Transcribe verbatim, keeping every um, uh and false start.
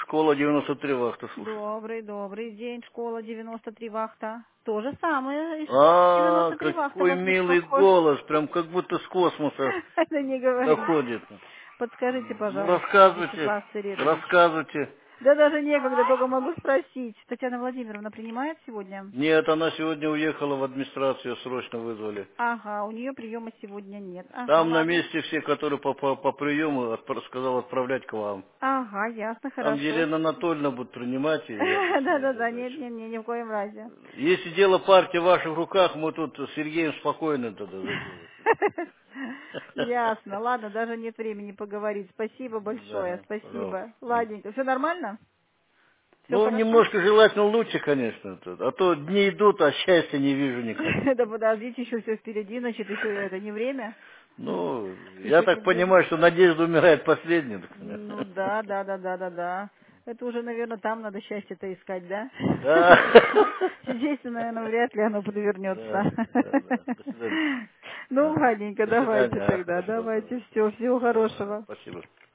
Школа девяносто три вахта, слушай. Добрый, добрый день, школа девяносто три вахта. То же самое, из А, девяносто три вахта какой вас милый беспокоит. голос, прям как будто с космоса Это не говори. доходит. Подскажите, Ну, пожалуйста, рассказывайте, Вячеслав Царевич. рассказывайте. Да даже некогда, только могу спросить. Татьяна Владимировна принимает сегодня? Нет, она сегодня уехала в администрацию, срочно вызвали. Ага, у нее приема сегодня нет. Ага, Там на ладно. месте все, которые по, по, по приему, отпра- сказал отправлять к вам. Ага, ясно, Там хорошо. Елена Анатольевна будет принимать и объяснять Да-да-да, нет, задачу. нет, нет, ни в коем разе. Если дело партии в ваших руках, мы тут с Сергеем спокойно тогда зайдем. Ясно, ладно, даже нет времени поговорить. Спасибо большое, Да, пожалуйста. спасибо. Ладненько, все нормально? Все Ну, хорошо? немножко желательно лучше, конечно. тут. А то дни идут, а счастья не вижу никак. Да подождите, еще все впереди, значит, еще это не время. Ну, я Еще не так время. понимаю, что надежда умирает последней. Ну да, да, да, да, да, да. Это уже, наверное, там надо счастье-то искать, да? Да. Здесь, наверное, вряд ли оно подвернется. Да, да, да. До свидания. Ну, Ага. ладненько, До давайте свидания. А, тогда, хорошо, давайте, хорошо. все, всего Ага, хорошего. спасибо.